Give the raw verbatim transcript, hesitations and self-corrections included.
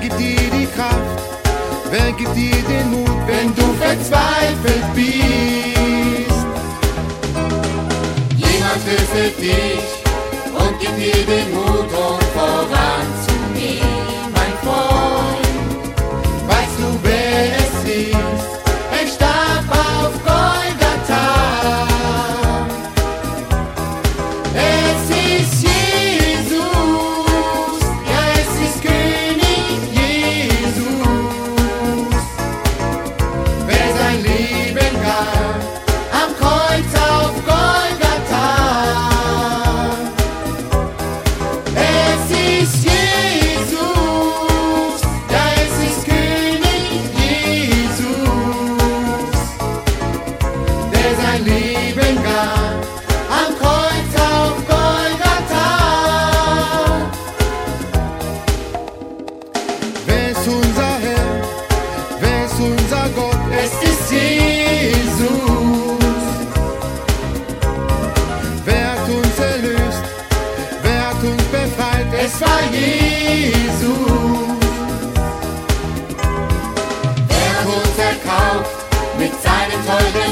gibt dir die Kraft? Wer gibt dir den Mut, wenn du verzweifelt bist? Jemand tröstet dich und gibt dir den Mut, um voranzugehen, mein Freund. Weißt du, wer es ist? Er starb auf Golgatha. Es ist Jesus, ja, es ist König Jesus, Wer sein Leben gab am Kreuz auf Golgatha. Es ist Jesus, ja, es ist König Jesus, der sein Leben gab. am Kreuz auf Golgatha. Wer ist unser Herr? Wer ist unser Gott? Es ist Jesus, Wer hat uns erlöst? Wer hat uns befreit? es war Jesus. Er hat uns erkauft mit seinem teuren